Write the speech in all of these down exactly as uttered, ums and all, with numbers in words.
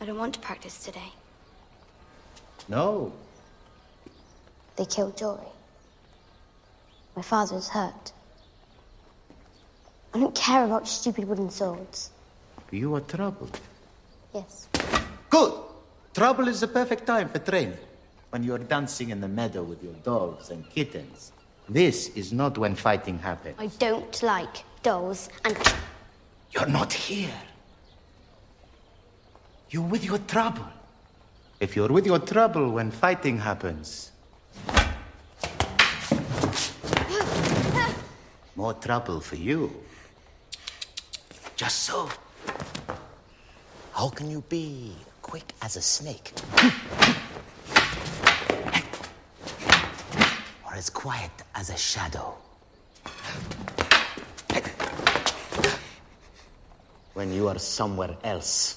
I don't want to practice today. No. They killed Jory. My father is hurt. I don't care about stupid wooden swords. You are troubled. Yes. Good! Trouble is the perfect time for training. When you're dancing in the meadow with your dogs and kittens. This is not when fighting happens. I don't like dolls and... You're not here. You're with your trouble. If you're with your trouble when fighting happens... more trouble for you. Just so. How can you be quick as a snake? Or as quiet as a shadow? When you are somewhere else.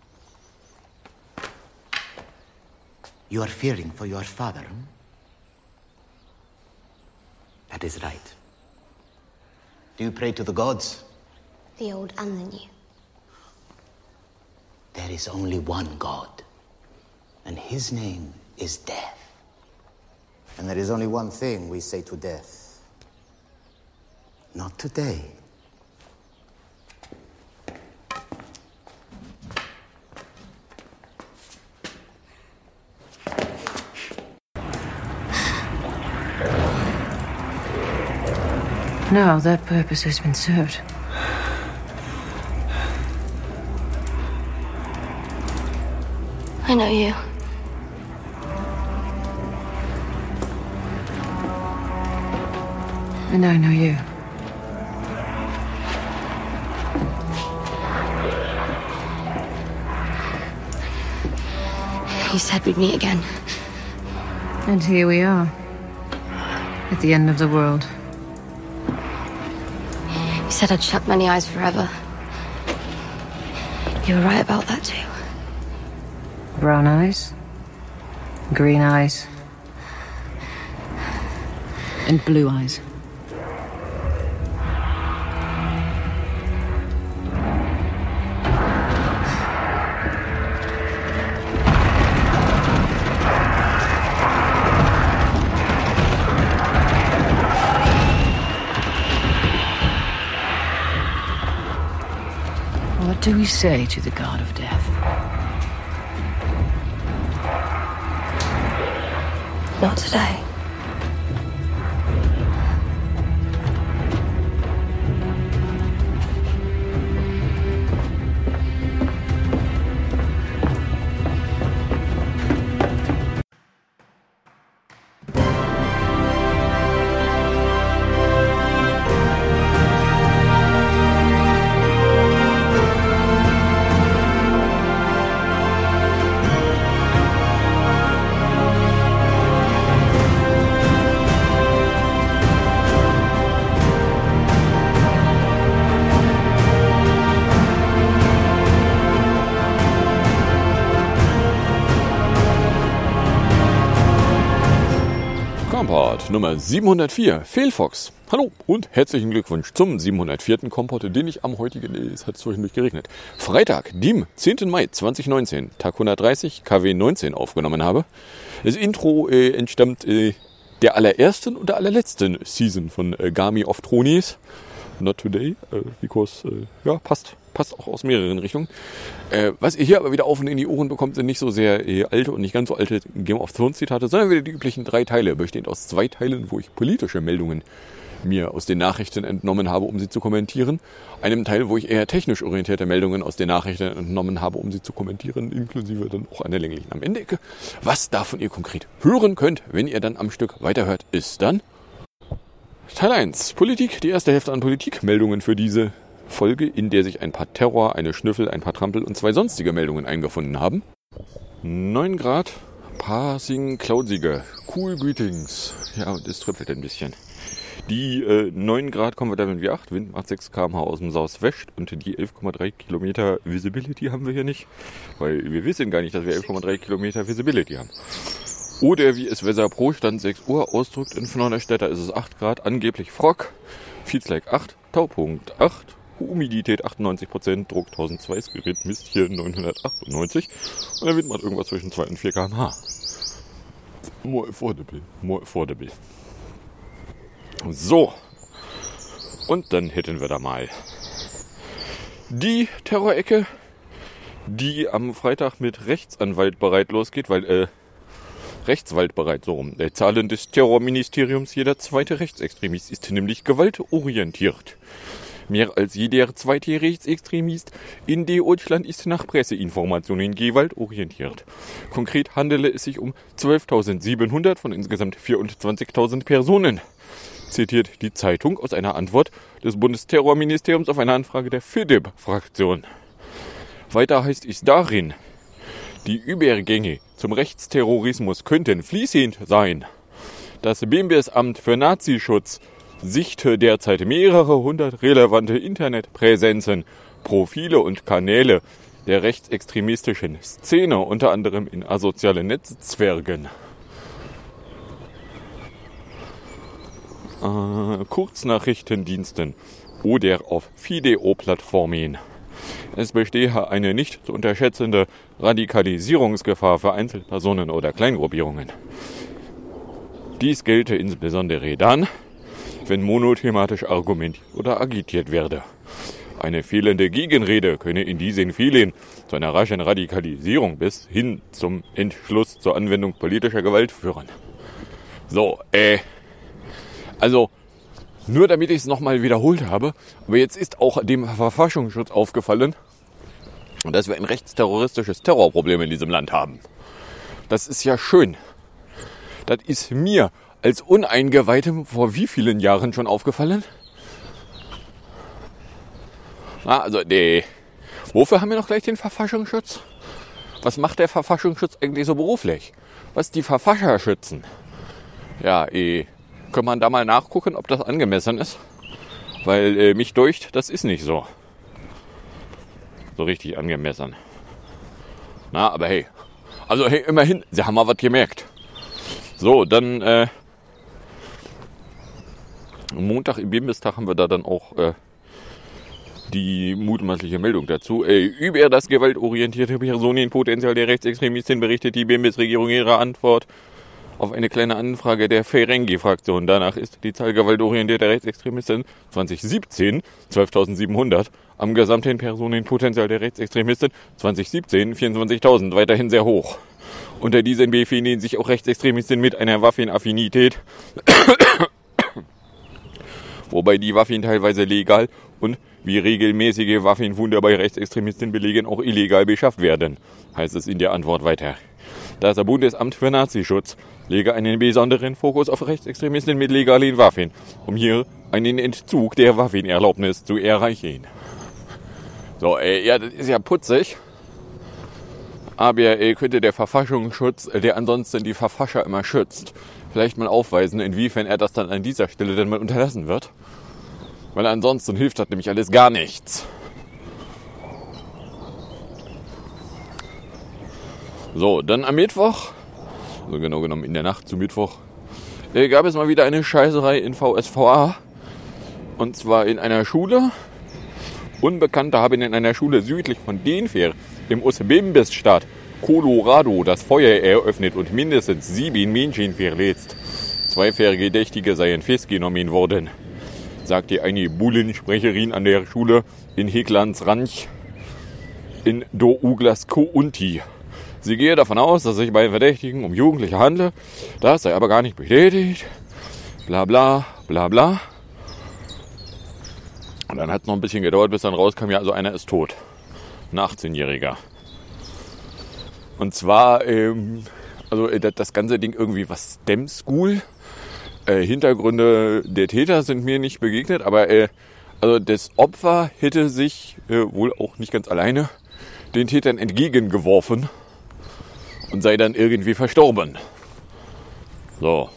You are fearing for your father, hmm? That is right. Do you pray to the gods? The old and the new. There is only one God, and his name is death. And there is only one thing we say to death. Not today. Now that purpose has been served. I know you. And I know you. You said we'd meet again. And here we are. At the end of the world. You said I'd shut many eyes forever. You were right about that too. Brown eyes. Green eyes. And blue eyes. What do we say to the god of death? Not today. Kompott Nummer siebenhundertvier, Fehlfox. Hallo und herzlichen Glückwunsch zum siebenhundertvierten Kompott, den ich am heutigen, es hat zwischendurch geregnet, Freitag, dem zehnten Mai zweitausendneunzehn, Tag hundertdreißig, K W neunzehn aufgenommen habe. Das Intro äh, entstammt äh, der allerersten und der allerletzten Season von äh, Game of Thrones. Not today, äh, because, äh, ja, passt. Passt auch aus mehreren Richtungen. Äh, was ihr hier aber wieder auf und in die Ohren bekommt, sind nicht so sehr äh, alte und nicht ganz so alte Game of Thrones Zitate, sondern wieder die üblichen drei Teile, bestehend aus zwei Teilen, wo ich politische Meldungen mir aus den Nachrichten entnommen habe, um sie zu kommentieren. Einem Teil, wo ich eher technisch orientierte Meldungen aus den Nachrichten entnommen habe, um sie zu kommentieren, inklusive dann auch einer länglichen am Ende. Was davon ihr konkret hören könnt, wenn ihr dann am Stück weiterhört, ist dann Teil eins, Politik, die erste Hälfte an Politikmeldungen für diese Folge, in der sich ein paar Terror, eine Schnüffel, ein paar Trampel und zwei sonstige Meldungen eingefunden haben. neun Grad, Passing Cloudsige, Cool Greetings. Ja, und es tröpfelt ein bisschen. Die äh, neun Grad Comfortable wie acht, Wind macht sechs Kilometer pro Stunde aus dem Southwest und die elf Komma drei Kilometer Visibility haben wir hier nicht, weil wir wissen gar nicht, dass wir elf Komma drei Kilometer Visibility haben. Oder wie es Weather Pro Stand sechs Uhr ausdrückt, in Fnaunerstädter ist es acht Grad, angeblich Frock, Feels like acht, Taupunkt acht, Humidität achtundneunzig Prozent, Druck tausendzwei, das Gerät misst hier neunhundertachtundneunzig und dann wird man irgendwas zwischen zwei und vier Kilometer pro Stunde. More affordable, more affordable. So, und dann hätten wir da mal die Terrorecke, die am Freitag mit Rechtsanwalt bereit losgeht, weil, äh, Rechtswald bereit, so rum. Der Zahlen des Terrorministeriums, jeder zweite Rechtsextremist ist nämlich gewaltorientiert. Mehr als jeder zweite Rechtsextremist in Deutschland ist nach Presseinformationen gewaltorientiert. Konkret handele es sich um zwölftausendsiebenhundert von insgesamt vierundzwanzigtausend Personen, zitiert die Zeitung aus einer Antwort des Bundesterrorministeriums auf eine Anfrage der F I D E B-Fraktion. Weiter heißt es darin, die Übergänge zum Rechtsterrorismus könnten fließend sein. Das Bundesamt für Nazischutz sichte derzeit mehrere hundert relevante Internetpräsenzen, Profile und Kanäle der rechtsextremistischen Szene, unter anderem in asozialen Netzwerken. Äh, Kurznachrichtendiensten oder auf Video-Plattformen. Es bestehe eine nicht zu unterschätzende Radikalisierungsgefahr für Einzelpersonen oder Kleingruppierungen. Dies gelte insbesondere dann, wenn monothematisch argumentiert oder agitiert werde. Eine fehlende Gegenrede könne in diesen Fällen zu einer raschen Radikalisierung bis hin zum Entschluss zur Anwendung politischer Gewalt führen. So, äh, also, nur damit ich es nochmal wiederholt habe, aber jetzt ist auch dem Verfassungsschutz aufgefallen, dass wir ein rechtsterroristisches Terrorproblem in diesem Land haben. Das ist ja schön. Das ist mir als Uneingeweihtem vor wie vielen Jahren schon aufgefallen? Na, also, nee. Wofür haben wir noch gleich den Verfassungsschutz? Was macht der Verfassungsschutz eigentlich so beruflich? Was die Verfasser schützen? Ja, eh. Kann man da mal nachgucken, ob das angemessen ist? Weil äh, mich deucht, das ist nicht so. So richtig angemessen. Na, aber hey. Also hey, immerhin, sie haben mal was gemerkt. So, dann äh, am Montag im Bundestag haben wir da dann auch äh, die mutmaßliche Meldung dazu. Äh, über das gewaltorientierte Personenpotenzial der Rechtsextremistin berichtet die Bundesregierung ihre Antwort auf eine kleine Anfrage der Ferengi-Fraktion. Danach ist die Zahl gewaltorientierter Rechtsextremisten zwanzig siebzehn zwölftausendsiebenhundert, am gesamten Personenpotenzial der Rechtsextremisten zwanzig siebzehn vierundzwanzigtausend weiterhin sehr hoch. Unter diesen befinden sich auch Rechtsextremisten mit einer Waffenaffinität, wobei die Waffen teilweise legal und wie regelmäßige Waffenfunde bei Rechtsextremisten belegen auch illegal beschafft werden, heißt es in der Antwort weiter. Das Bundesamt für Nazischutz lege einen besonderen Fokus auf Rechtsextremisten mit legalen Waffen, um hier einen Entzug der Waffenerlaubnis zu erreichen. So, äh, ja, das ist ja putzig. Aber äh, könnte der Verfassungsschutz, der ansonsten die Verfasser immer schützt, vielleicht mal aufweisen, inwiefern er das dann an dieser Stelle dann mal unterlassen wird? Weil ansonsten hilft das nämlich alles gar nichts. So, dann am Mittwoch, also genau genommen in der Nacht zu Mittwoch, äh, gab es mal wieder eine Scheißerei in V S V A. Und zwar in einer Schule. Unbekannte haben in einer Schule südlich von Denver im US-Bundesstaat Colorado das Feuer eröffnet und mindestens sieben Menschen verletzt. Zwei Verdächtige seien festgenommen worden, sagte eine Bullensprecherin an der Schule in Highlands Ranch in Douglas County. Sie gehe davon aus, dass sich bei Verdächtigen um Jugendliche handle. Das sei aber gar nicht bestätigt. Bla bla bla bla. Und dann hat es noch ein bisschen gedauert, bis dann rauskam, ja, also einer ist tot. Ein achtzehnjähriger. Und zwar, ähm, also das ganze Ding irgendwie was STEM School. Äh, Hintergründe der Täter sind mir nicht begegnet, aber äh, also das Opfer hätte sich äh, wohl auch nicht ganz alleine den Tätern entgegengeworfen und sei dann irgendwie verstorben. So.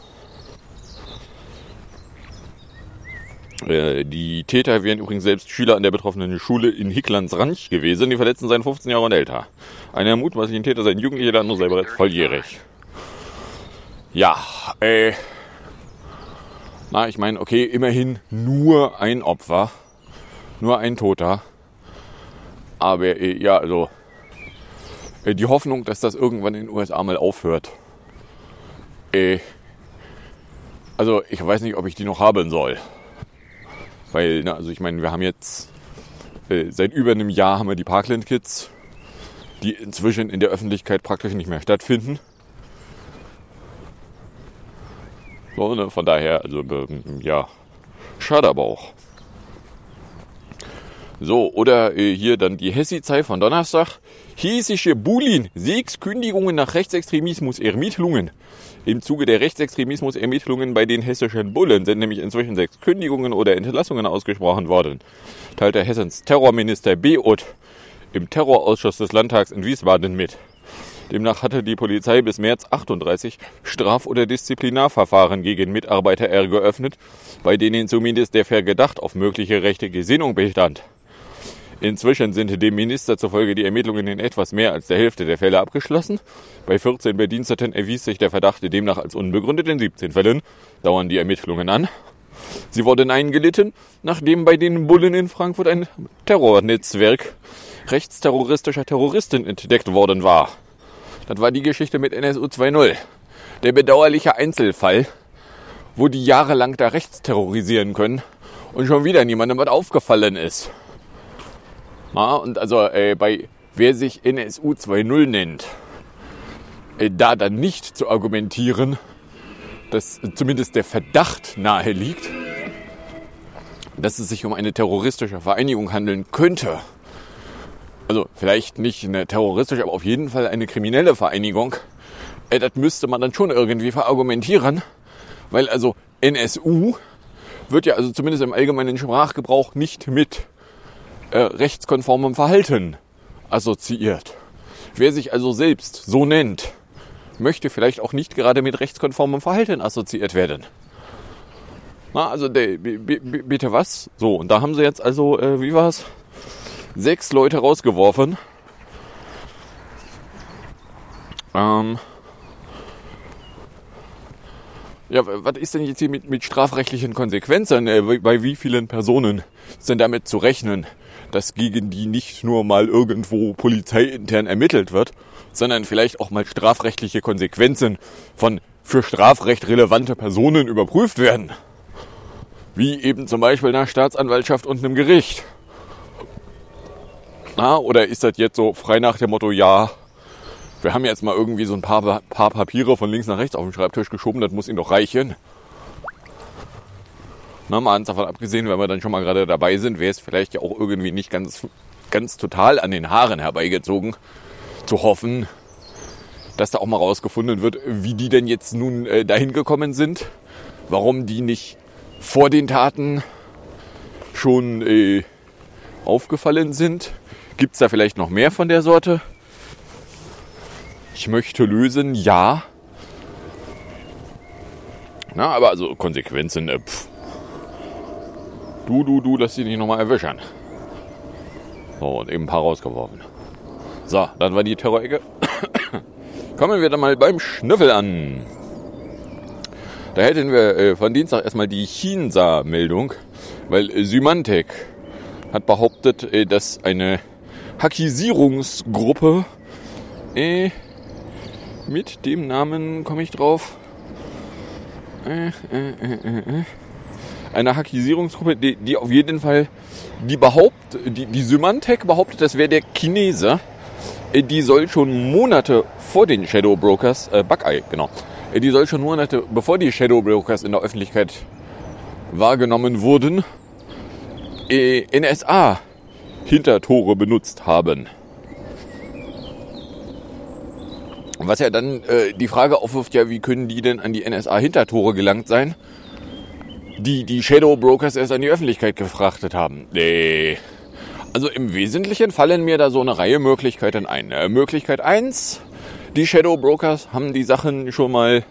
Äh, die Täter wären übrigens selbst Schüler an der betroffenen Schule in Highlands Ranch gewesen. Die Verletzten seien fünfzehn Jahre und älter. Einer mutmaßlichen Täter sei ein Jugendlicher, der andere sei bereits volljährig. Ja, äh... Na, ich meine, okay, immerhin nur ein Opfer. nur ein Toter. Aber äh, ja, also äh, die Hoffnung, dass das irgendwann in den U S A mal aufhört. Äh, also ich weiß nicht, ob ich die noch haben soll. Weil, na, also ich meine, wir haben jetzt äh, seit über einem Jahr haben wir die Parkland Kids, die inzwischen in der Öffentlichkeit praktisch nicht mehr stattfinden. So, ne, von daher, also ja, schade aber auch. So, oder äh, hier dann die Hessi-Zeit von Donnerstag. Hessische Bulin, sechs Kündigungen nach Rechtsextremismus-Ermittlungen. Im Zuge der Rechtsextremismus-Ermittlungen bei den hessischen Bullen sind nämlich inzwischen sechs Kündigungen oder Entlassungen ausgesprochen worden, teilte Hessens Terrorminister B. Ott im Terrorausschuss des Landtags in Wiesbaden mit. Demnach hatte die Polizei bis März achtunddreißig Straf- oder Disziplinarverfahren gegen Mitarbeiter R geöffnet, bei denen zumindest der Verdacht auf mögliche rechte Gesinnung bestand. Inzwischen sind dem Minister zufolge die Ermittlungen in etwas mehr als der Hälfte der Fälle abgeschlossen. Bei vierzehn Bediensteten erwies sich der Verdacht demnach als unbegründet. In siebzehn Fällen dauern die Ermittlungen an. Sie wurden eingelitten, nachdem bei den Bullen in Frankfurt ein Terrornetzwerk rechtsterroristischer Terroristen entdeckt worden war. Das war die Geschichte mit N S U zwei Punkt null. Der bedauerliche Einzelfall, wo die jahrelang da rechts terrorisieren können und schon wieder niemandem was aufgefallen ist. Na, und also äh, bei wer sich N S U zwei Punkt null nennt, äh, da dann nicht zu argumentieren, dass zumindest der Verdacht nahe liegt, dass es sich um eine terroristische Vereinigung handeln könnte. Also vielleicht nicht eine terroristische, aber auf jeden Fall eine kriminelle Vereinigung. Äh, das müsste man dann schon irgendwie verargumentieren, weil also N S U wird ja also zumindest im allgemeinen Sprachgebrauch nicht mit äh, rechtskonformem Verhalten assoziiert. Wer sich also selbst so nennt, möchte vielleicht auch nicht gerade mit rechtskonformem Verhalten assoziiert werden. Na, also de, b, b, bitte was? So, und da haben sie jetzt also, äh, wie war's? Sechs Leute rausgeworfen. Ähm ja, was ist denn jetzt hier mit, mit strafrechtlichen Konsequenzen? Äh, bei wie vielen Personen ist denn damit zu rechnen, dass gegen die nicht nur mal irgendwo polizeiintern ermittelt wird, sondern vielleicht auch mal strafrechtliche Konsequenzen von für Strafrecht relevante Personen überprüft werden? Wie eben zum Beispiel einer Staatsanwaltschaft und einem Gericht. Na, oder ist das jetzt so frei nach dem Motto, ja, wir haben jetzt mal irgendwie so ein paar, paar Papiere von links nach rechts auf den Schreibtisch geschoben, das muss ihnen doch reichen. Na, mal davon abgesehen, wenn wir dann schon mal gerade dabei sind, wäre es vielleicht ja auch irgendwie nicht ganz, ganz total an den Haaren herbeigezogen, zu hoffen, dass da auch mal rausgefunden wird, wie die denn jetzt nun äh, dahin gekommen sind, warum die nicht vor den Taten schon äh, aufgefallen sind. Gibt es da vielleicht noch mehr von der Sorte? Ich möchte lösen, ja. Na, aber also Konsequenzen, äh, pff. Du, du, du, lass dich nicht nochmal erwischen. So, und eben ein paar rausgeworfen. So, dann war die Terrorecke. Kommen wir dann mal beim Schnüffel an. Da hätten wir äh, von Dienstag erstmal die Chinsa-Meldung, weil äh, Symantec hat behauptet, äh, dass eine Hackisierungsgruppe äh, mit dem Namen, komme ich drauf, äh, äh, äh, äh, eine Hackisierungsgruppe, die, die auf jeden Fall, die behauptet, die, die Symantec behauptet, das wäre der Chinese, äh, die soll schon Monate vor den Shadow Brokers, äh, Buckeye, genau, äh, die soll schon Monate bevor die Shadow Brokers in der Öffentlichkeit wahrgenommen wurden, äh, N S A-Hintertore benutzt haben. Was ja dann äh, die Frage aufwirft, ja, wie können die denn an die N S A-Hintertore gelangt sein, die die Shadow Brokers erst an die Öffentlichkeit gefrachtet haben? Nee. Also im Wesentlichen fallen mir da so eine Reihe Möglichkeiten ein. Äh, Möglichkeit eins, die Shadow Brokers haben die Sachen schon mal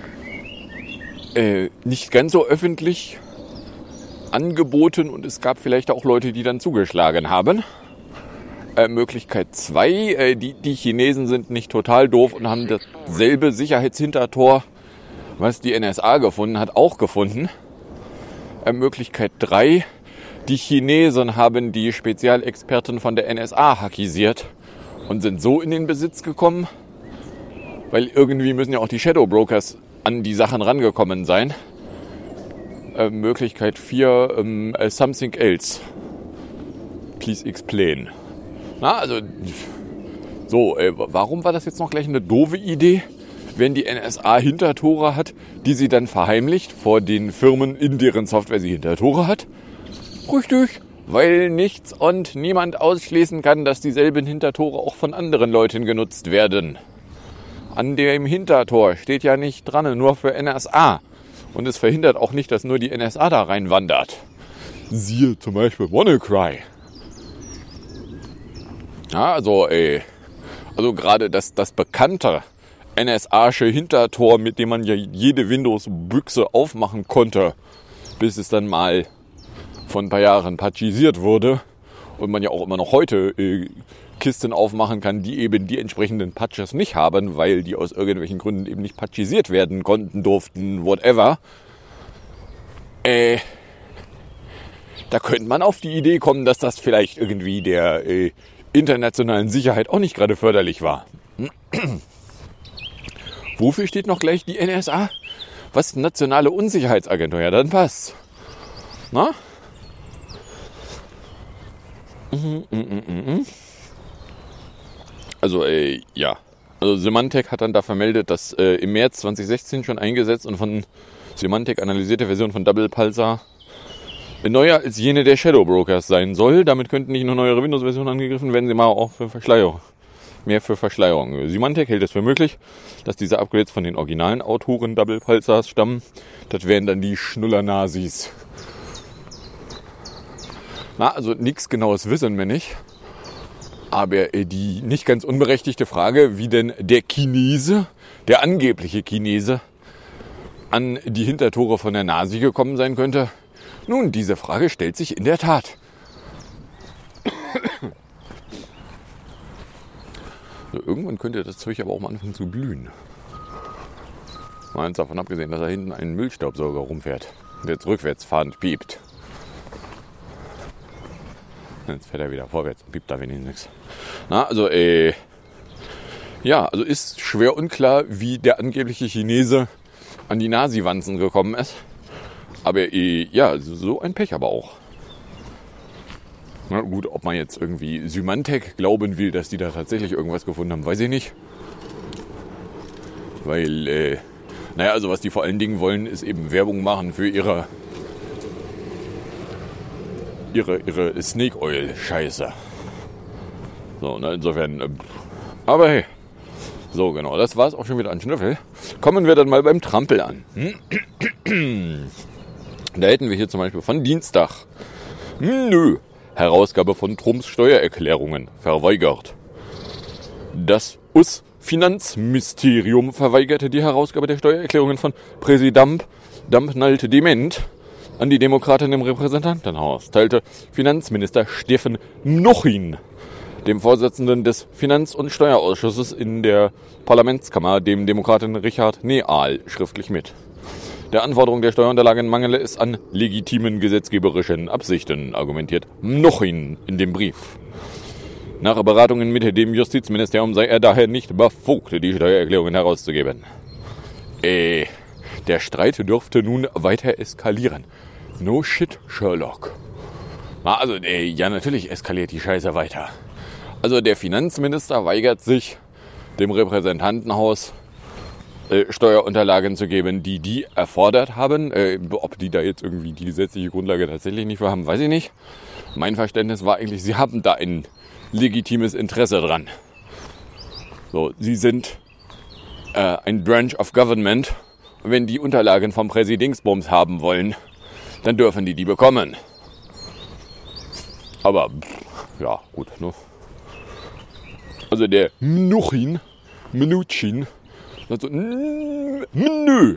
äh, nicht ganz so öffentlich angeboten und es gab vielleicht auch Leute, die dann zugeschlagen haben. Äh, Möglichkeit zwei, äh, die, die Chinesen sind nicht total doof und haben dasselbe Sicherheitshintertor, was die N S A gefunden hat, auch gefunden. Äh, Möglichkeit drei, die Chinesen haben die Spezialexperten von der N S A hackisiert und sind so in den Besitz gekommen, weil irgendwie müssen ja auch die Shadow Brokers an die Sachen rangekommen sein. Äh, Möglichkeit vier, ähm, something else. Please explain. Na, also, so, äh, warum war das jetzt noch gleich eine doofe Idee, wenn die N S A Hintertore hat, die sie dann verheimlicht vor den Firmen, in deren Software sie Hintertore hat? Richtig, weil nichts und niemand ausschließen kann, dass dieselben Hintertore auch von anderen Leuten genutzt werden. An dem Hintertor steht ja nicht dran, nur für N S A. Und es verhindert auch nicht, dass nur die N S A da reinwandert. Siehe zum Beispiel WannaCry. Ja, also, ey, also gerade das, das bekannte N S A-sche Hintertor, mit dem man ja jede Windows-Büchse aufmachen konnte, bis es dann mal vor ein paar Jahren patchisiert wurde und man ja auch immer noch heute äh, Kisten aufmachen kann, die eben die entsprechenden Patches nicht haben, weil die aus irgendwelchen Gründen eben nicht patchisiert werden konnten, durften, whatever. Äh, da könnte man auf die Idee kommen, dass das vielleicht irgendwie der äh, internationalen Sicherheit auch nicht gerade förderlich war. Wofür steht noch gleich die N S A? Was? Nationale Unsicherheitsagentur? Ja, dann passt. Na? Mhm, mhm, mhm. Also, äh, ja. Also Symantec hat dann da vermeldet, dass äh, im März zwanzig sechzehn schon eingesetzt und von Symantec analysierte Version von Double Pulsar neuer als jene der Shadow Brokers sein soll. Damit könnten nicht nur neuere Windows-Versionen angegriffen werden, sie mal auch für Verschleierung. Mehr für Verschleierung. Symantec hält es für möglich, dass diese Upgrades von den originalen Autoren Double Pulsars stammen. Das wären dann die Schnuller-Nazis. Na, also nichts Genaues wissen wir nicht. Aber die nicht ganz unberechtigte Frage, wie denn der Chinese, der angebliche Chinese, an die Hintertore von der Nazi gekommen sein könnte. Nun, diese Frage stellt sich in der Tat. So, irgendwann könnte das Zeug aber auch mal anfangen zu glühen. Mal eins davon abgesehen, dass da hinten ein Müllstaubsauger rumfährt, der jetzt rückwärts fahrend piept. Jetzt fährt er wieder vorwärts und piept da wenigstens nichts. Na, also, äh, ja, also ist schwer unklar, wie der angebliche Chinese an die Nazi-Wanzen gekommen ist. Aber, äh, ja, so ein Pech aber auch. Na gut, ob man jetzt irgendwie Symantec glauben will, dass die da tatsächlich irgendwas gefunden haben, weiß ich nicht. Weil, äh, naja, also was die vor allen Dingen wollen, ist eben Werbung machen für ihre ihre, ihre Snake Oil Scheiße. So, na, insofern, äh, aber hey, so genau, das war's auch schon wieder an Schnüffel. Kommen wir dann mal beim Trampel an. Da hätten wir hier zum Beispiel von Dienstag. Nö. Herausgabe von Trumps Steuererklärungen verweigert. Das U S-Finanzministerium verweigerte die Herausgabe der Steuererklärungen von Präsident Dampnalt Dement an die Demokraten im Repräsentantenhaus, teilte Finanzminister Steffen Mnuchin, dem Vorsitzenden des Finanz- und Steuerausschusses in der Parlamentskammer, dem Demokraten Richard Neal, schriftlich mit. Der Anforderung der Steuerunterlagen mangele es an legitimen gesetzgeberischen Absichten, argumentiert Mnuchin in dem Brief. Nach Beratungen mit dem Justizministerium sei er daher nicht befugt, die Steuererklärungen herauszugeben. Äh, der Streit dürfte nun weiter eskalieren. No shit, Sherlock. Na, also, äh, ja, natürlich eskaliert die Scheiße weiter. Also, der Finanzminister weigert sich, dem Repräsentantenhaus Steuerunterlagen zu geben, die die erfordert haben. Äh, ob die da jetzt irgendwie die gesetzliche Grundlage tatsächlich nicht für haben, weiß ich nicht. Mein Verständnis war eigentlich, sie haben da ein legitimes Interesse dran. So, sie sind äh, ein Branch of Government. Und wenn die Unterlagen vom Präsidingsbums haben wollen, dann dürfen die die bekommen. Aber, ja, gut, ne? Also der Mnuchin, Mnuchin, also, nö.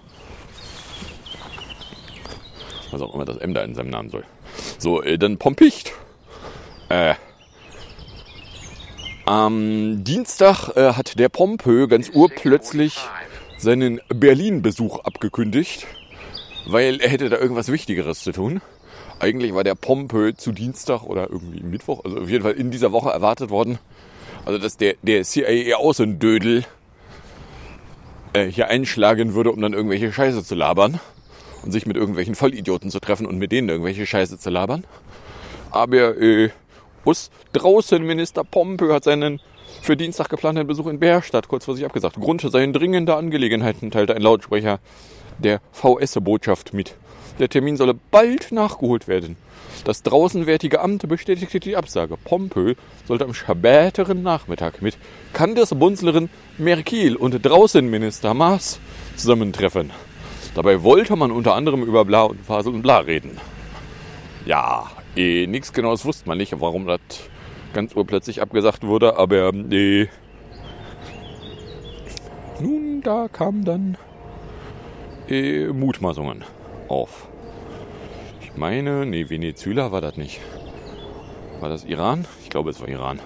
Was auch immer das M da in seinem Namen soll. So, äh, dann Pompicht. Äh, am Dienstag äh, hat der Pompö ganz urplötzlich seinen Berlin-Besuch abgekündigt, weil er hätte da irgendwas Wichtigeres zu tun. Eigentlich war der Pompö zu Dienstag oder irgendwie Mittwoch, also auf jeden Fall in dieser Woche erwartet worden. Also dass der, der C I A-Außendödel äh, hier einschlagen würde, um dann irgendwelche Scheiße zu labern. Und sich mit irgendwelchen Vollidioten zu treffen und mit denen irgendwelche Scheiße zu labern. Aber äh, us draußen Minister Pompö hat seinen für Dienstag geplanten Besuch in Bärstadt kurz vor sich abgesagt. Grund seien dringende Angelegenheiten, teilte ein Lautsprecher der V S-Botschaft mit. Der Termin solle bald nachgeholt werden. Das draußenwärtige Amt bestätigte die Absage. Pompö sollte am späteren Nachmittag mit Kandisbunzlerin Merkel und Draußenminister Maas zusammentreffen. Dabei wollte man unter anderem über Bla und Fasel und Bla reden. Ja, eh, nichts Genaues wusste man nicht, warum das ganz urplötzlich abgesagt wurde, aber eh, nun, da kamen dann eh, Mutmaßungen auf. Ich meine, nee, Venezuela war das nicht. War das Iran? Ich glaube, es war Iran.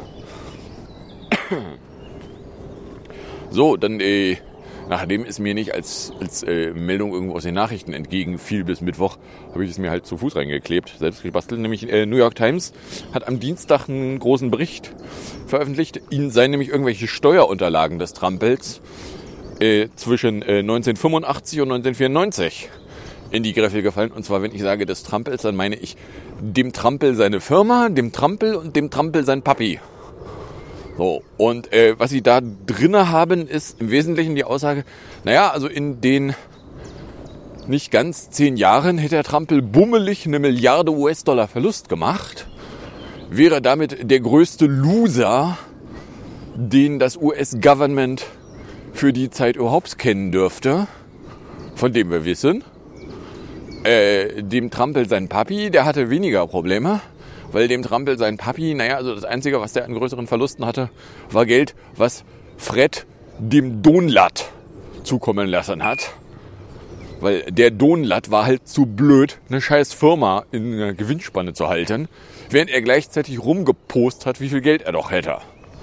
So, dann eh, nachdem es mir nicht als, als äh, Meldung irgendwo aus den Nachrichten entgegenfiel bis Mittwoch, habe ich es mir halt zu Fuß reingeklebt, selbst gebastelt. Nämlich äh, New York Times hat am Dienstag einen großen Bericht veröffentlicht. Ihnen seien nämlich irgendwelche Steuerunterlagen des Trampels äh, zwischen äh, neunzehnhundertfünfundachtzig und neunzehnhundertvierundneunzig in die Griffel gefallen. Und zwar, wenn ich sage des Trampels, dann meine ich dem Trampel seine Firma, dem Trampel und dem Trampel sein Papi. So, und äh, was sie da drinne haben, ist im Wesentlichen die Aussage, naja, also in den nicht ganz zehn Jahren hätte der Trampel bummelig eine Milliarde U S-Dollar Verlust gemacht, wäre damit der größte Loser, den das U S-Government für die Zeit überhaupt kennen dürfte, von dem wir wissen. Äh, dem Trampel sein Papi, der hatte weniger Probleme. Weil dem Trampel sein Papi, naja, also das Einzige, was der an größeren Verlusten hatte, war Geld, was Fred dem Donlat zukommen lassen hat. Weil der Donlat war halt zu blöd, eine scheiß Firma in einer Gewinnspanne zu halten, während er gleichzeitig rumgepost hat, wie viel Geld er doch hätte.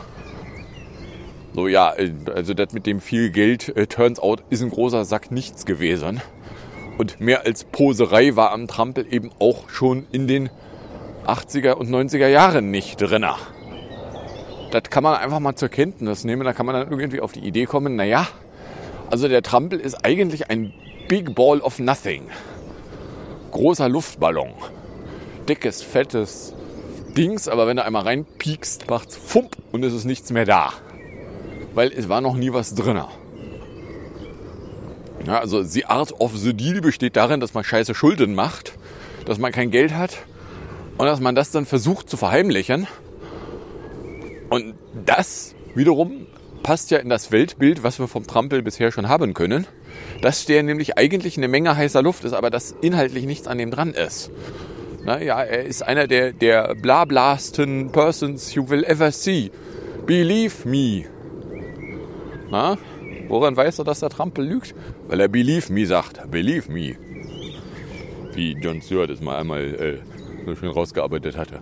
So, ja, also das mit dem viel Geld, äh, turns out, ist ein großer Sack nichts gewesen. Und mehr als Poserei war am Trampel eben auch schon in den achtziger und neunziger Jahren nicht drin. Das kann man einfach mal zur Kenntnis nehmen. Da kann man dann irgendwie auf die Idee kommen, naja, also der Trampel ist eigentlich ein Big Ball of Nothing. Großer Luftballon. Dickes, fettes Dings, aber wenn du einmal reinpiekst, macht's Fump und es ist nichts mehr da. Weil es war noch nie was drin. Ja, also the art of the deal besteht darin, dass man scheiße Schulden macht, dass man kein Geld hat, und dass man das dann versucht zu verheimlichen. Und das wiederum passt ja in das Weltbild, was wir vom Trampel bisher schon haben können. Dass der nämlich eigentlich eine Menge heißer Luft ist, aber dass inhaltlich nichts an dem dran ist. Naja, er ist einer der, der blablasten persons you will ever see. Believe me. Na, woran weißt du, dass der Trampel lügt? Weil er believe me sagt. Believe me. Wie Jon Stewart es mal einmal äh, so schön rausgearbeitet hatte.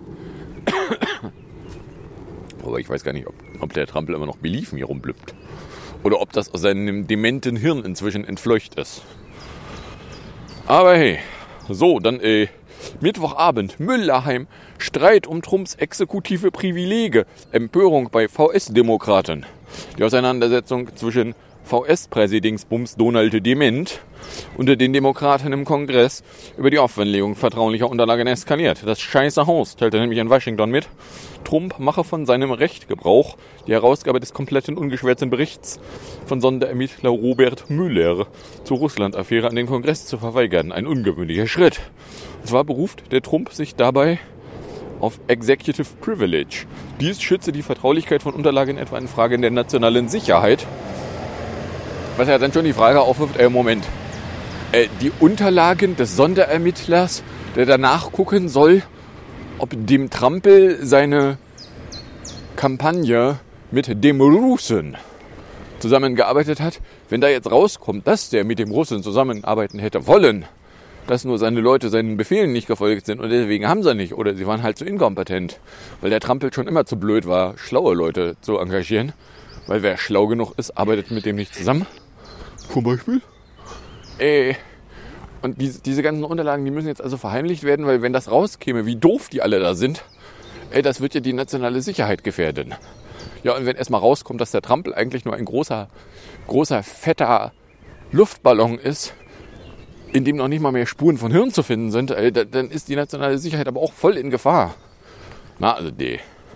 Aber ich weiß gar nicht, ob, ob der Trampel immer noch Believe Me rumblüppt. Oder ob das aus seinem dementen Hirn inzwischen entfleucht ist. Aber hey, so, dann äh, Mittwochabend, Müllerheim, Streit um Trumps exekutive Privilege, Empörung bei V S-Demokraten. Die Auseinandersetzung zwischen V S-Präsidingsbums Donald Dement unter den Demokraten im Kongress über die Offenlegung vertraulicher Unterlagen eskaliert. Das scheiße Haus teilte nämlich in Washington mit, Trump mache von seinem Recht Gebrauch, die Herausgabe des kompletten ungeschwärzten Berichts von Sonderermittler Robert Mueller zur Russland-Affäre an den Kongress zu verweigern. Ein ungewöhnlicher Schritt. Und zwar beruft der Trump sich dabei auf Executive Privilege. Dies schütze die Vertraulichkeit von Unterlagen etwa in Fragen der nationalen Sicherheit. Was ja dann schon die Frage aufwirft, äh, Moment, äh, die Unterlagen des Sonderermittlers, der danach gucken soll, ob dem Trampel seine Kampagne mit dem Russen zusammengearbeitet hat. Wenn da jetzt rauskommt, dass der mit dem Russen zusammenarbeiten hätte wollen, dass nur seine Leute seinen Befehlen nicht gefolgt sind und deswegen haben sie nicht oder sie waren halt zu inkompetent, weil der Trampel schon immer zu blöd war, schlaue Leute zu engagieren, weil wer schlau genug ist, arbeitet mit dem nicht zusammen. Zum Beispiel. Äh, Und diese, diese ganzen Unterlagen, die müssen jetzt also verheimlicht werden, weil wenn das rauskäme, wie doof die alle da sind, ey, das wird ja die nationale Sicherheit gefährden. Ja, und wenn erstmal rauskommt, dass der Trampel eigentlich nur ein großer, großer, fetter Luftballon ist, in dem noch nicht mal mehr Spuren von Hirn zu finden sind, ey, dann ist die nationale Sicherheit aber auch voll in Gefahr. Na, also nee.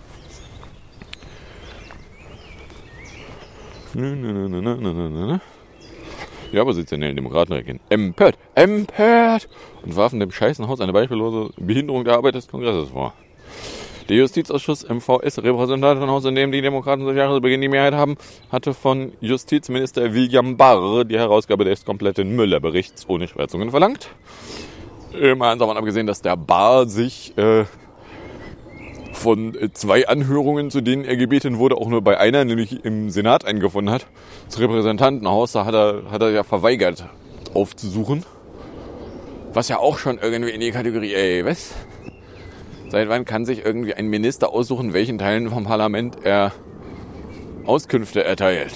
Ja, oppositionellen Demokraten reagieren empört, empört und warfen dem Scheißenhaus eine beispiellose Behinderung der Arbeit des Kongresses vor. Der Justizausschuss im V S-Repräsentantenhaus, in dem die Demokraten seit Jahresbeginn die Mehrheit haben, hatte von Justizminister William Barr die Herausgabe des kompletten Müller-Berichts ohne Schwärzungen verlangt. Mal davon abgesehen, dass der Barr sich äh, von zwei Anhörungen, zu denen er gebeten wurde, auch nur bei einer, nämlich im Senat, eingefunden hat. Das Repräsentantenhaus, da hat er, hat er ja verweigert aufzusuchen. Was ja auch schon irgendwie in die Kategorie, ey, was? Seit wann kann sich irgendwie ein Minister aussuchen, welchen Teilen vom Parlament er Auskünfte erteilt?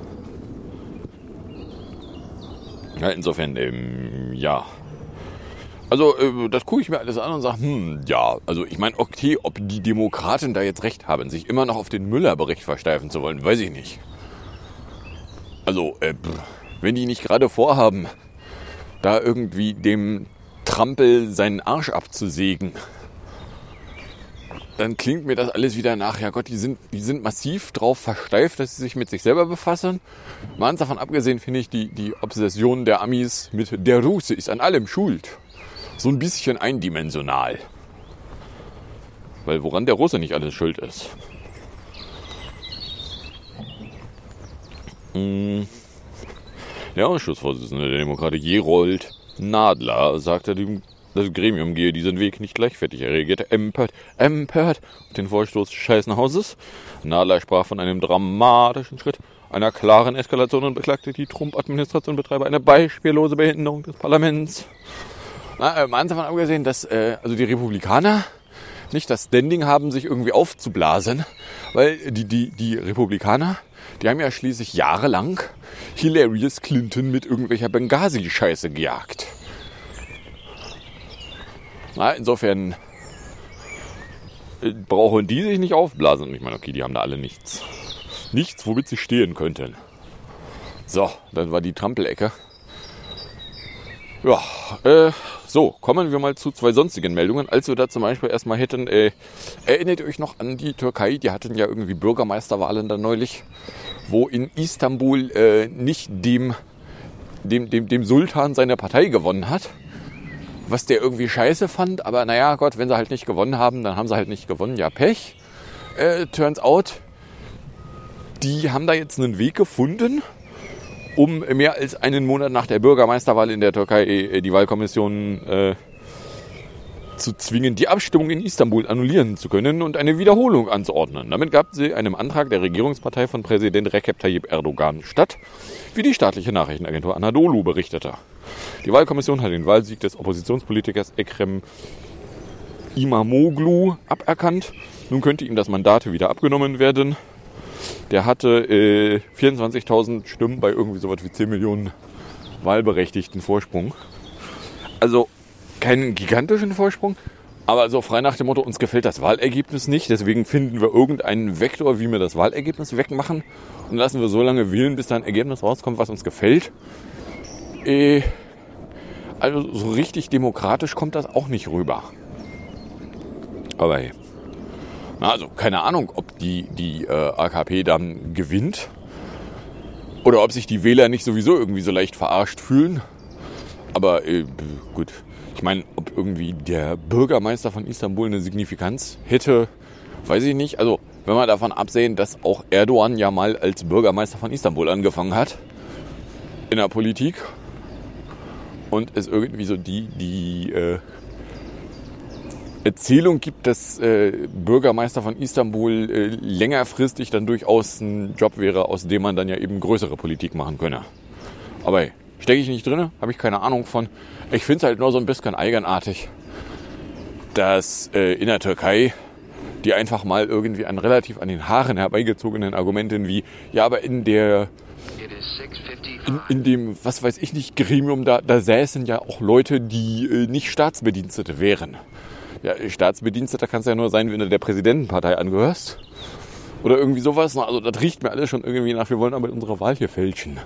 Ja, insofern, ähm, ja. Also, äh, das gucke ich mir alles an und sage, hm, ja, also ich meine, okay, ob die Demokraten da jetzt recht haben, sich immer noch auf den Müller-Bericht versteifen zu wollen, weiß ich nicht. Also, äh, wenn die nicht gerade vorhaben, da irgendwie dem Trampel seinen Arsch abzusägen, dann klingt mir das alles wieder nach, ja Gott, die sind, die sind massiv drauf versteift, dass sie sich mit sich selber befassen. Mal ganz davon abgesehen finde ich die, die Obsession der Amis mit der Russe ist an allem schuld so ein bisschen eindimensional. Weil woran der Russe nicht alles schuld ist. Hm. Der Ausschussvorsitzende der Demokraten Gerold Nadler sagte dem Das Gremium gehe diesen Weg nicht leichtfertig. Er reagierte empört, empört auf den Vorstoß des Scheißenhauses. Nadler sprach von einem dramatischen Schritt, einer klaren Eskalation und beklagte, die Trump-Administration betreibe eine beispiellose Behinderung des Parlaments. Na, mal davon abgesehen, dass äh, also die Republikaner nicht das Standing haben, sich irgendwie aufzublasen, weil die, die, die Republikaner, die haben ja schließlich jahrelang Hillary Clinton mit irgendwelcher Benghazi-Scheiße gejagt. Na, insofern äh, brauchen die sich nicht aufblasen. Und ich meine, okay, die haben da alle nichts. Nichts, womit sie stehen könnten. So, dann war die Trampelecke. Ja, äh, so, kommen wir mal zu zwei sonstigen Meldungen. Als wir da zum Beispiel erstmal hätten, äh, erinnert ihr euch noch an die Türkei? Die hatten ja irgendwie Bürgermeisterwahlen da neulich, wo in Istanbul äh, nicht dem, dem, dem, dem Sultan seine Partei gewonnen hat. Was der irgendwie scheiße fand, aber naja, Gott, wenn sie halt nicht gewonnen haben, dann haben sie halt nicht gewonnen, ja Pech. Äh, turns out, die haben da jetzt einen Weg gefunden, um mehr als einen Monat nach der Bürgermeisterwahl in der Türkei äh, die Wahlkommission äh, zu zwingen, die Abstimmung in Istanbul annullieren zu können und eine Wiederholung anzuordnen. Damit gab sie einem Antrag der Regierungspartei von Präsident Recep Tayyip Erdogan statt, wie die staatliche Nachrichtenagentur Anadolu berichtete. Die Wahlkommission hat den Wahlsieg des Oppositionspolitikers Ekrem İmamoğlu aberkannt. Nun könnte ihm das Mandat wieder abgenommen werden. Der hatte äh, vierundzwanzigtausend Stimmen bei irgendwie so was wie zehn Millionen Wahlberechtigten Vorsprung. Also keinen gigantischen Vorsprung, aber so frei nach dem Motto, uns gefällt das Wahlergebnis nicht, deswegen finden wir irgendeinen Vektor, wie wir das Wahlergebnis wegmachen und lassen wir so lange wählen, bis da ein Ergebnis rauskommt, was uns gefällt. Äh, also so richtig demokratisch kommt das auch nicht rüber. Aber hey. Na, also keine Ahnung, ob die, die äh, A K P dann gewinnt oder ob sich die Wähler nicht sowieso irgendwie so leicht verarscht fühlen. Aber äh, gut, ich meine, ob irgendwie der Bürgermeister von Istanbul eine Signifikanz hätte, weiß ich nicht. Also wenn wir davon absehen, dass auch Erdogan ja mal als Bürgermeister von Istanbul angefangen hat in der Politik und es irgendwie so die, die äh, Erzählung gibt, dass äh, Bürgermeister von Istanbul äh, längerfristig dann durchaus ein Job wäre, aus dem man dann ja eben größere Politik machen könne. Aber hey, stecke ich nicht drin, habe ich keine Ahnung von. Ich finde es halt nur so ein bisschen eigenartig, dass äh, in der Türkei die einfach mal irgendwie an relativ an den Haaren herbeigezogenen Argumenten wie, ja, aber in der in, in dem, was weiß ich nicht, Gremium, da, da säßen ja auch Leute, die äh, nicht Staatsbedienstete wären. Ja, Staatsbediensteter kannst du ja nur sein, wenn du der Präsidentenpartei angehörst. Oder irgendwie sowas. Also das riecht mir alles schon irgendwie nach, wir wollen aber unsere Wahl hier fälschen.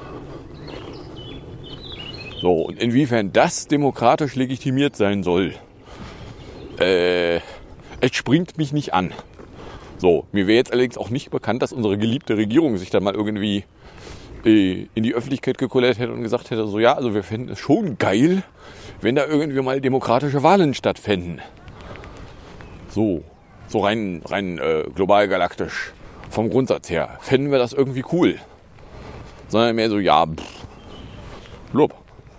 So, und inwiefern das demokratisch legitimiert sein soll, äh, es springt mich nicht an. So, mir wäre jetzt allerdings auch nicht bekannt, dass unsere geliebte Regierung sich dann mal irgendwie äh, in die Öffentlichkeit gekullert hätte und gesagt hätte, so ja, also wir fänden es schon geil, wenn da irgendwie mal demokratische Wahlen stattfänden. So, so rein, rein äh, global galaktisch vom Grundsatz her, fänden wir das irgendwie cool. Sondern mehr so, ja, pff, blub.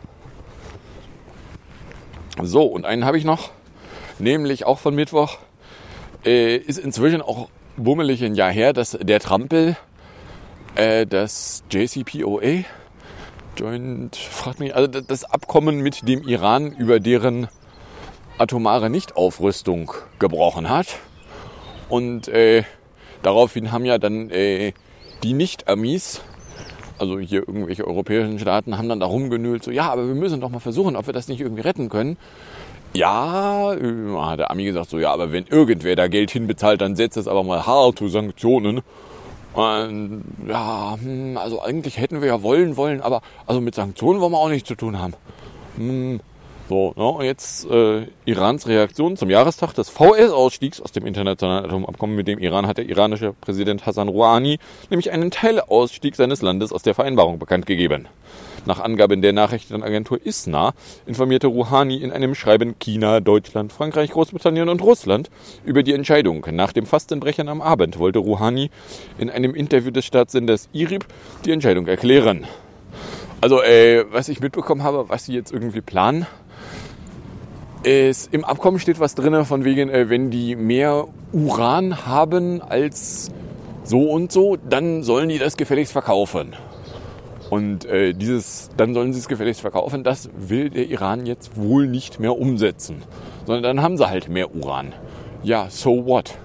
So, und einen habe ich noch, nämlich auch von Mittwoch, äh, ist inzwischen auch bummelig ein Jahr her, dass der Trampel, äh, das J C P O A, Joint, fragt mich, also das Abkommen mit dem Iran über deren atomare Nichtaufrüstung gebrochen hat. Und äh, daraufhin haben ja dann äh, die Nicht-Amis, also hier irgendwelche europäischen Staaten, haben dann da rumgenölt, so ja, aber wir müssen doch mal versuchen, ob wir das nicht irgendwie retten können. Ja, äh, hat der Ami gesagt, so ja, aber wenn irgendwer da Geld hinbezahlt, dann setzt es aber mal harte Sanktionen. Und, ja, also eigentlich hätten wir ja wollen, wollen, aber also mit Sanktionen wollen wir auch nichts zu tun haben. Hm, so, ne, und jetzt äh, Irans Reaktion zum Jahrestag des V S-Ausstiegs aus dem internationalen Atomabkommen mit dem Iran hat der iranische Präsident Hassan Rouhani nämlich einen Teilausstieg seines Landes aus der Vereinbarung bekannt gegeben. Nach Angaben der Nachrichtenagentur ISNA informierte Rouhani in einem Schreiben China, Deutschland, Frankreich, Großbritannien und Russland über die Entscheidung. Nach dem Fastenbrechen am Abend wollte Rouhani in einem Interview des Staatssenders I R I B die Entscheidung erklären. Also, äh, was ich mitbekommen habe, was sie jetzt irgendwie planen, ist, im Abkommen steht was drin von wegen, äh, wenn die mehr Uran haben als so und so, dann sollen die das gefälligst verkaufen. Und äh, dieses, dann sollen sie es gefälligst verkaufen, das will der Iran jetzt wohl nicht mehr umsetzen. Sondern dann haben sie halt mehr Uran. Ja, so what?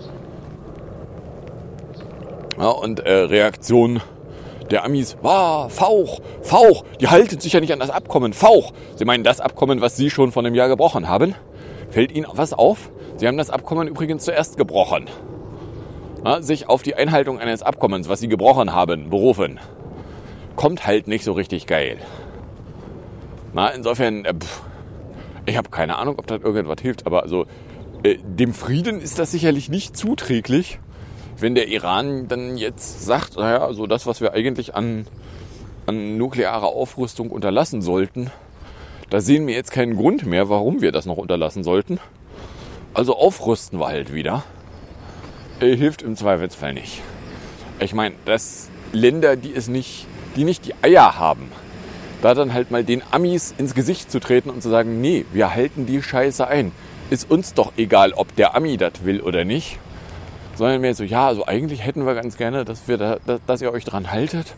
Ja, und äh, Reaktion der Amis, wow, Fauch, Fauch, die halten sich ja nicht an das Abkommen, Fauch. Sie meinen das Abkommen, was sie schon vor einem Jahr gebrochen haben. Fällt Ihnen was auf? Sie haben das Abkommen übrigens zuerst gebrochen. Ja, sich auf die Einhaltung eines Abkommens, was sie gebrochen haben, berufen. Kommt halt nicht so richtig geil. Na, insofern, äh, pff, ich habe keine Ahnung, ob das irgendwas hilft, aber also äh, dem Frieden ist das sicherlich nicht zuträglich, wenn der Iran dann jetzt sagt, naja, also das, was wir eigentlich an, an nuklearer Aufrüstung unterlassen sollten, da sehen wir jetzt keinen Grund mehr, warum wir das noch unterlassen sollten. Also aufrüsten wir halt wieder. Äh, hilft im Zweifelsfall nicht. Ich meine, dass Länder, die es nicht die nicht die Eier haben, da dann halt mal den Amis ins Gesicht zu treten und zu sagen, nee, wir halten die Scheiße ein. Ist uns doch egal, ob der Ami das will oder nicht. Sondern mehr so, ja, also eigentlich hätten wir ganz gerne, dass, wir da, dass, dass ihr euch dran haltet.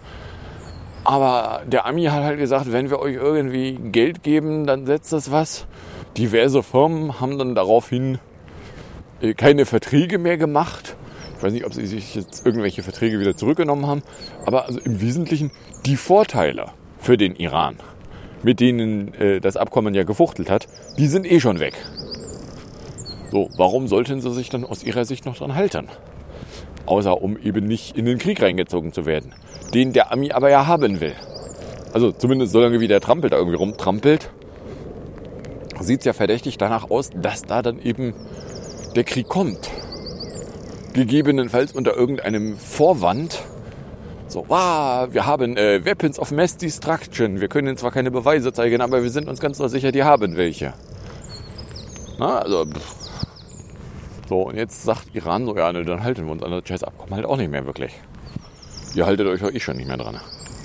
Aber der Ami hat halt gesagt, wenn wir euch irgendwie Geld geben, dann setzt das was. Diverse Firmen haben dann daraufhin keine Verträge mehr gemacht. Ich weiß nicht, ob sie sich jetzt irgendwelche Verträge wieder zurückgenommen haben. Aber also im Wesentlichen die Vorteile für den Iran, mit denen äh, das Abkommen ja gefuchtelt hat, die sind eh schon weg. So, warum sollten sie sich dann aus ihrer Sicht noch dran halten? Außer um eben nicht in den Krieg reingezogen zu werden, den der Ami aber ja haben will. Also zumindest solange wie der Trampel da irgendwie rumtrampelt, sieht es ja verdächtig danach aus, dass da dann eben der Krieg kommt. Gegebenenfalls unter irgendeinem Vorwand. So, wow, wir haben äh, Weapons of Mass Destruction. Wir können zwar keine Beweise zeigen, aber wir sind uns ganz sicher, die haben welche. Na, also, pff. So, und jetzt sagt Iran so, ja, ne, dann halten wir uns an das Scheiß-Abkommen halt auch nicht mehr wirklich. Ihr haltet euch auch eh schon nicht mehr dran.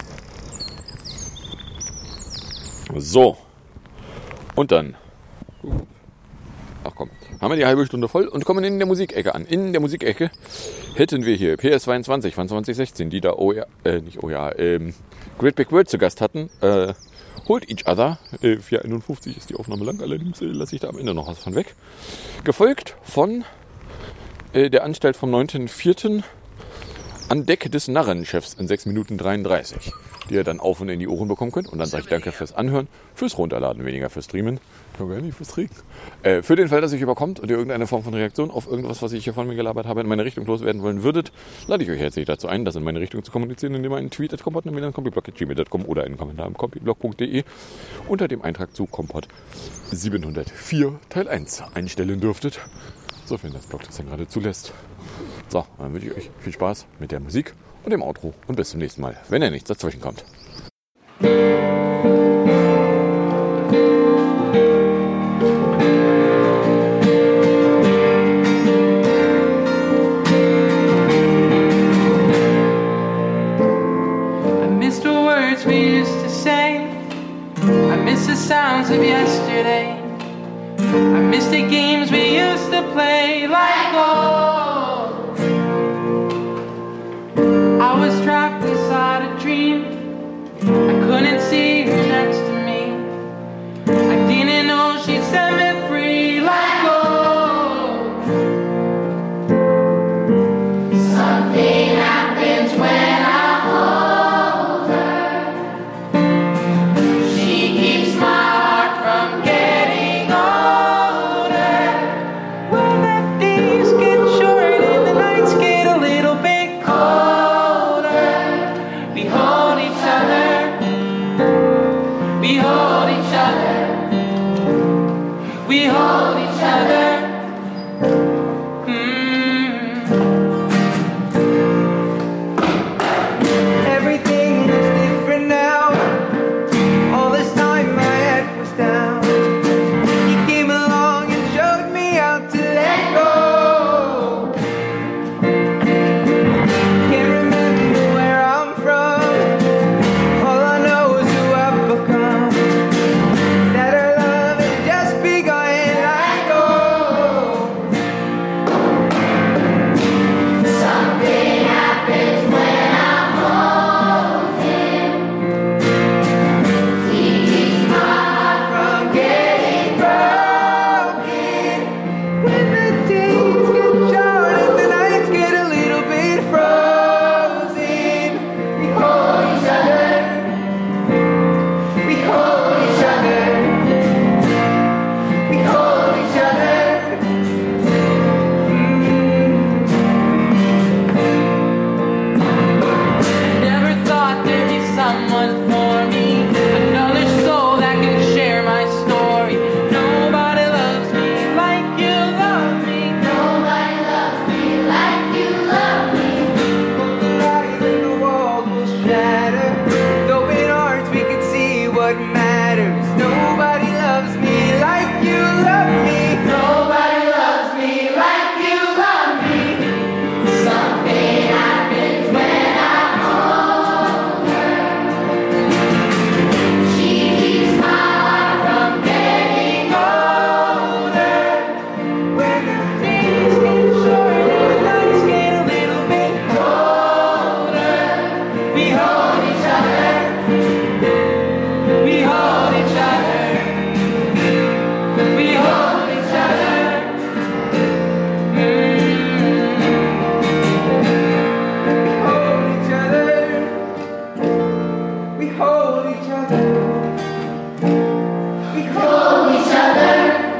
So. Und dann. Ach komm, haben wir die halbe Stunde voll und kommen in der Musikecke an. In der Musikecke hätten wir hier P S zweiundzwanzig von zwanzig sechzehn, die da O ja, äh, nicht O ja, ähm, Great Big World zu Gast hatten. Äh, Hold Each Other. Äh, vier einundfünfzig ist die Aufnahme lang, allerdings äh, lasse ich da am Ende noch was von weg. Gefolgt von äh, der Anstalt vom neunten vierten An Deck des Narrenchefs in sechs Minuten dreiunddreißig, die ihr dann auf und in die Ohren bekommen könnt. Und dann sage ich danke fürs Anhören, fürs Runterladen, weniger fürs Streamen. Ich kann gar nicht fürs Trinken. Äh, für den Fall, dass ihr überkommt und ihr irgendeine Form von Reaktion auf irgendwas, was ich hier von mir gelabert habe, in meine Richtung loswerden wollen würdet, lade ich euch herzlich dazu ein, das in meine Richtung zu kommunizieren, indem ihr einen Tweet at kompott, einen kompiblog at gmail punkt com oder einen Kommentar im kompiblog punkt de unter dem Eintrag zu Kompott siebenhundertvier Teil eins einstellen dürftet. Sofern das Blog das dann gerade zulässt. So, dann wünsche ich euch viel Spaß mit der Musik und dem Outro und bis zum nächsten Mal, wenn ja nichts dazwischen kommt. Sounds of yesterday. I miss the games we used to play like gold. I was trapped inside a dream. I couldn't see her next to me. I didn't know she'd set me free like gold. Something happens when I hold her. She keeps my heart from getting older. When the days get short and the nights get a little bit colder, we hold each other. We hold each other. We hold each other. Mm. Everything is different now. All this time my head was down. He came along and showed me how to let go. Can't remember where I'm from. All I know is who I've become. That our love has just begun. Let go. Something happens when I hold him. He keeps my heart from getting broken. When the days get short and the nights get a little bit frozen, we hold each other. We hold each other. We hold each other. Never thought there'd be someone for me, another soul that can share my story. Nobody loves me like you love me. Nobody loves me like you love me. Both the lies and the walls will shatter. Though in hearts we can see what matters. Nobody loves me like you love me. Nobody loves me like you love me. Something happens when I hold her. She keeps my heart from getting older. When the days get short and the nights get a little bit colder, we hold each other. We hold each other. We hold each other. Mm. We hold each other. We hold each other. We hold each other.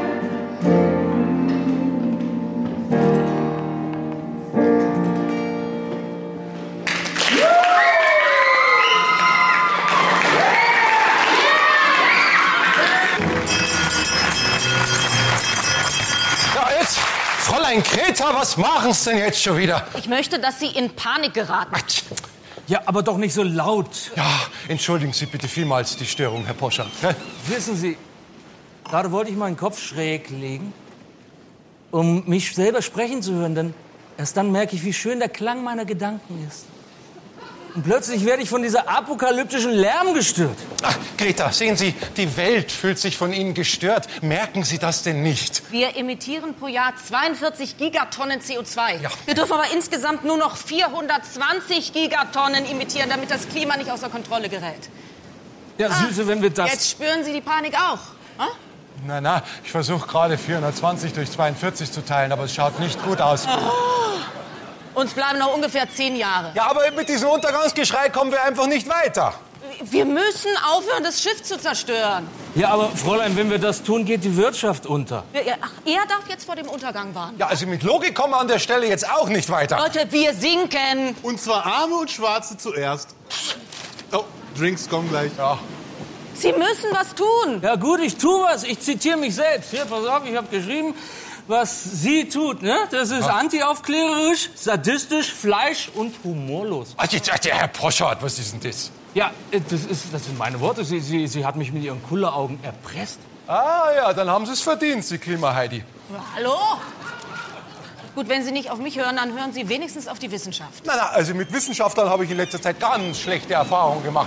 Ja, jetzt, Fräulein Greta, was machen Sie denn jetzt schon wieder? Ich möchte, dass Sie in Panik geraten. Ja, aber doch nicht so laut. Ja, entschuldigen Sie bitte vielmals die Störung, Herr Poschardt. gell? Wissen Sie, gerade wollte ich meinen Kopf schräg legen, um mich selber sprechen zu hören, denn erst dann merke ich, wie schön der Klang meiner Gedanken ist. Und plötzlich werde ich von dieser apokalyptischen Lärm gestört. Ach, Greta, sehen Sie, die Welt fühlt sich von Ihnen gestört. Merken Sie das denn nicht? Wir emittieren pro Jahr zweiundvierzig Gigatonnen C O zwei. Ja. Wir dürfen aber insgesamt nur noch vierhundertzwanzig Gigatonnen emittieren, damit das Klima nicht außer Kontrolle gerät. Ja, Süße, wenn wir das... Jetzt spüren Sie die Panik auch. Hm? Na, na, ich versuche gerade vierhundertzwanzig durch zweiundvierzig zu teilen, aber es schaut nicht gut aus. Uns bleiben noch ungefähr zehn Jahre. Ja, aber mit diesem Untergangsgeschrei kommen wir einfach nicht weiter. Wir müssen aufhören, das Schiff zu zerstören. Ja, aber Fräulein, wenn wir das tun, geht die Wirtschaft unter. Ja, ach, er darf jetzt vor dem Untergang warnen. Ja, also mit Logik kommen wir an der Stelle jetzt auch nicht weiter. Leute, wir sinken. Und zwar Arme und Schwarze zuerst. Oh, Drinks kommen gleich. Ja. Sie müssen was tun. Ja gut, ich tu was. Ich zitiere mich selbst. Hier, pass auf, ich habe geschrieben, was sie tut, ne? Das ist Ja. antiaufklärerisch, sadistisch, fleisch- und humorlos. Ach, jetzt, der Herr Poschardt, was ist denn das? Ja, das, ist, das sind meine Worte. Sie, sie, sie hat mich mit ihren Kulleraugen erpresst. Ah ja, dann haben Sie es verdient, Sie Klima-Heidi. Hallo? Gut, wenn Sie nicht auf mich hören, dann hören Sie wenigstens auf die Wissenschaft. Na, na, also mit Wissenschaftlern habe ich in letzter Zeit ganz schlechte Erfahrungen gemacht.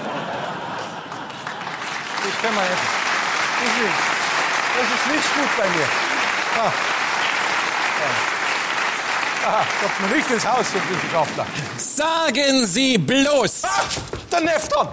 Das können wir jetzt. Das ist nicht gut bei mir. Ah. Ah, kommt mir nicht ins Haus, der Wissenschaftler. Sagen Sie bloß! Ah, der Nefton!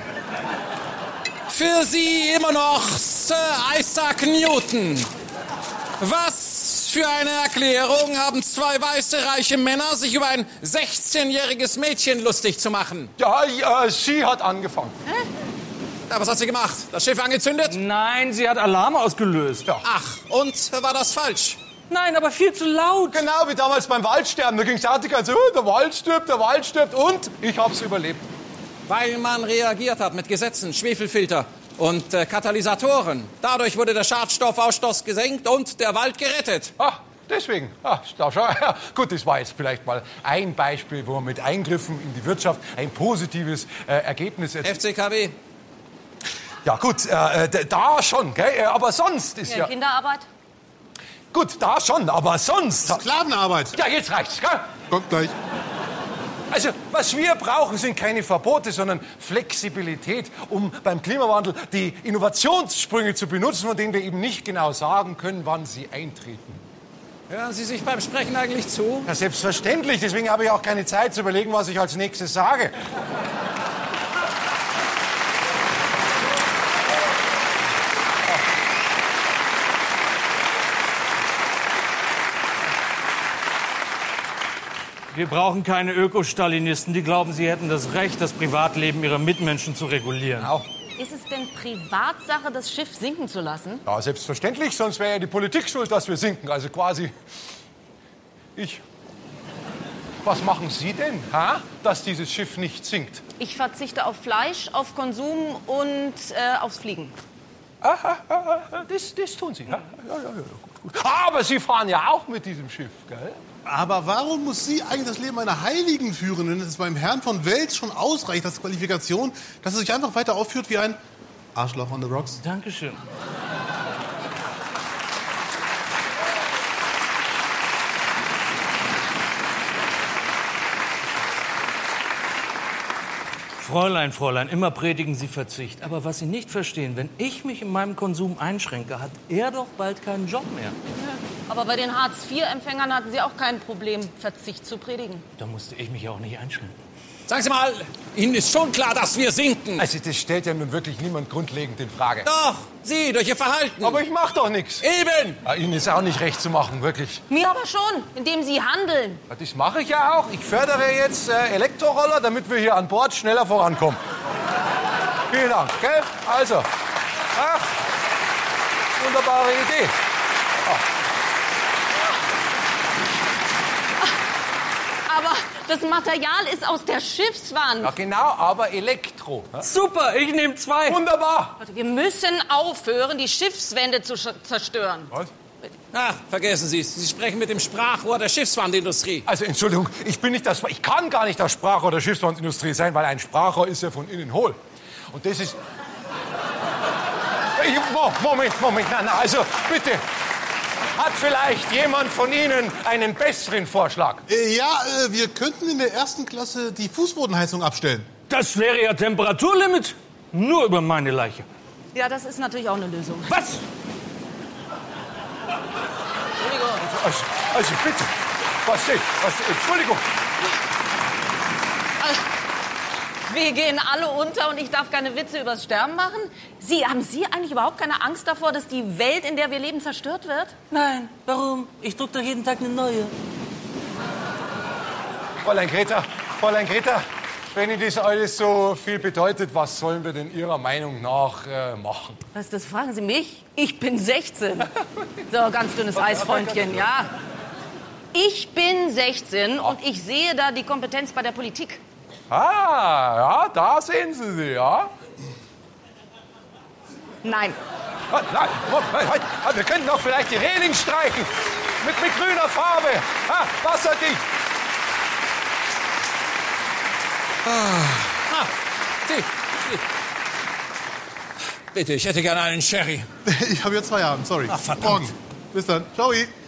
Für Sie immer noch Sir Isaac Newton. Was für eine Erklärung haben zwei weiße, reiche Männer, sich über ein sechzehnjähriges Mädchen lustig zu machen? Ja, ja, sie hat angefangen. Hä? Ja, was hat sie gemacht? Das Schiff angezündet? Nein, sie hat Alarm ausgelöst. Ja. Ach, und war das falsch? Nein, aber viel zu laut. Genau wie damals beim Waldsterben. Da ging es die ganze Zeit so, oh, der Wald stirbt, der Wald stirbt. Und ich hab's überlebt. Weil man reagiert hat mit Gesetzen, Schwefelfilter und äh, Katalysatoren. Dadurch wurde der Schadstoffausstoß gesenkt und der Wald gerettet. Ah, deswegen. Ah, schau, schau. Ja, gut, das war jetzt vielleicht mal ein Beispiel, wo man mit Eingriffen in die Wirtschaft ein positives äh, Ergebnis erzielt. F C K W. Ja gut, äh, d- da schon, gell? Äh, aber sonst ist Ja, ja... Kinderarbeit? Gut, da schon, aber sonst... Sklavenarbeit. Ja, jetzt reicht's, gell? Kommt gleich. Also, was wir brauchen, sind keine Verbote, sondern Flexibilität, um beim Klimawandel die Innovationssprünge zu benutzen, von denen wir eben nicht genau sagen können, wann sie eintreten. Hören Sie sich beim Sprechen eigentlich zu? Ja, selbstverständlich. Deswegen habe ich auch keine Zeit zu überlegen, was ich als nächstes sage. Wir brauchen keine Ökostalinisten, die glauben, sie hätten das Recht, das Privatleben ihrer Mitmenschen zu regulieren. Genau. Ist es denn Privatsache, das Schiff sinken zu lassen? Ja, selbstverständlich, sonst wäre ja die Politik schuld, dass wir sinken. Also quasi ich. Was machen Sie denn, ha? Dass dieses Schiff nicht sinkt? Ich verzichte auf Fleisch, auf Konsum und äh, aufs Fliegen. Ah, ah, ah, das, das tun Sie, ja? Ja, ja, ja, gut, gut. Aber Sie fahren ja auch mit diesem Schiff, gell? Aber warum muss sie eigentlich das Leben einer Heiligen führen, wenn es beim Herrn von Wels schon ausreicht als Qualifikation, dass er sich einfach weiter aufführt wie ein Arschloch on the rocks? Dankeschön. Fräulein, Fräulein, immer predigen Sie Verzicht. Aber was Sie nicht verstehen, wenn ich mich in meinem Konsum einschränke, hat er doch bald keinen Job mehr. Aber bei den Hartz vier Empfängern hatten Sie auch kein Problem, Verzicht zu predigen. Da musste ich mich auch nicht einschränken. Sagen Sie mal, Ihnen ist schon klar, dass wir sinken. Also das stellt ja nun wirklich niemand grundlegend in Frage. Doch, Sie, durch Ihr Verhalten. Aber ich mach doch nichts. Eben. Ja, Ihnen ist auch nicht recht zu machen, wirklich. Mir aber schon, indem Sie handeln. Ja, das mache ich ja auch. Ich fördere jetzt äh, Elektroroller, damit wir hier an Bord schneller vorankommen. Vielen Dank, gell? Also, ach, wunderbare Idee. Aber das Material ist aus der Schiffswand. Ja, genau, aber Elektro. Ja? Super, ich nehme zwei. Wunderbar. Leute, wir müssen aufhören, die Schiffswände zu sch- zerstören. Was? Ach, vergessen Sie es. Sie sprechen mit dem Sprachrohr der Schiffswandindustrie. Also, Entschuldigung, ich bin nicht das, ich kann gar nicht das Sprachrohr der Schiffswandindustrie sein, weil ein Sprachrohr ist ja von innen hohl. Und das ist... Ich, Mo- Moment, Moment, nein, nein, also bitte. Hat vielleicht jemand von Ihnen einen besseren Vorschlag? Äh, ja, äh, wir könnten in der ersten Klasse die Fußbodenheizung abstellen. Das wäre ja Temperaturlimit. Nur über meine Leiche. Ja, das ist natürlich auch eine Lösung. Was? Also, also bitte, was ist, was, Entschuldigung. Wir gehen alle unter und ich darf keine Witze übers Sterben machen? Sie, haben Sie eigentlich überhaupt keine Angst davor, dass die Welt, in der wir leben, zerstört wird? Nein, warum? Ich druck doch jeden Tag eine neue. Fräulein Greta, Fräulein Greta, wenn Ihnen das alles so viel bedeutet, was sollen wir denn Ihrer Meinung nach äh, machen? Was, das fragen Sie mich? Ich bin sechzehn. So, ganz dünnes Eisfreundchen, ja. Ich bin sechzehn und ich sehe da die Kompetenz bei der Politik. Ah, ja, da sehen Sie sie, ja? Nein. Ah, nein, Moment, halt, halt, wir könnten doch vielleicht die Reling streichen. Mit, mit grüner Farbe. Ah, wasserdicht. Ah, Sie, Sie. Bitte, ich hätte gerne einen Sherry. Ich habe jetzt Feierabend, sorry. Ach, verdammt. Morgen. Bis dann. Ciao.